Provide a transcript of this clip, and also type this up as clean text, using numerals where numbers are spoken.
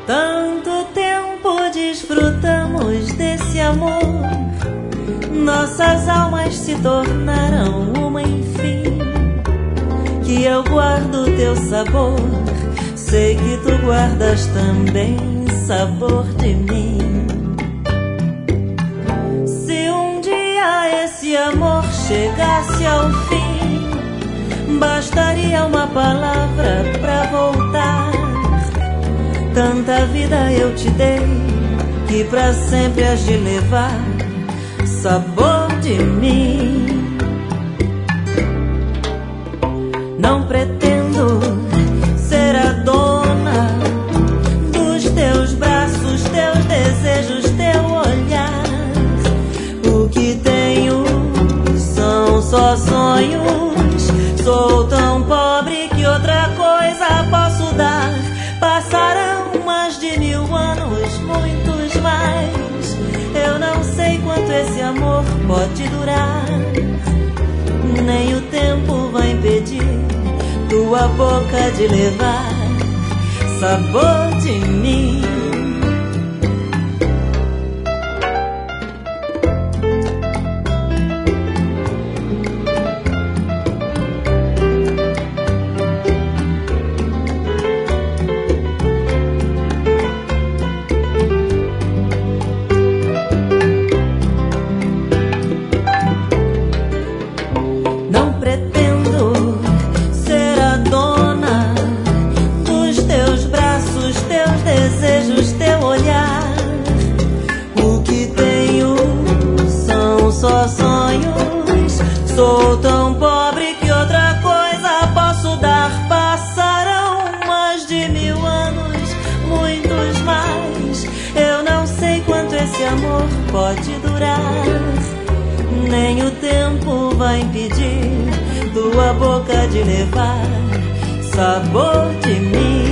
Tanto tempo desfrutamos desse amor, nossas almas se tornaram uma, enfim. Que eu guardo teu sabor, sei que tu guardas também sabor de mim. Se um dia esse amor chegasse ao fim, bastaria uma palavra pra voltar. Tanta vida eu te dei, que pra sempre has de levar sabor de mim. Não pretendo ser a dona dos teus braços, teus desejos, teu olhar. O que tenho são só sonhos. Sou tão pobre que outra coisa posso dar. Passarão mais de 1000 anos, muitos mais. Eu não sei quanto esse amor pode durar. Nem o tempo vai impedir tua boca de levar sabor de mim. Só sonhos, sou tão pobre que outra coisa posso dar. Passarão mais de 1000 anos, muitos mais. Eu não sei quanto esse amor pode durar. Nem o tempo vai impedir tua boca de levar sabor de mim.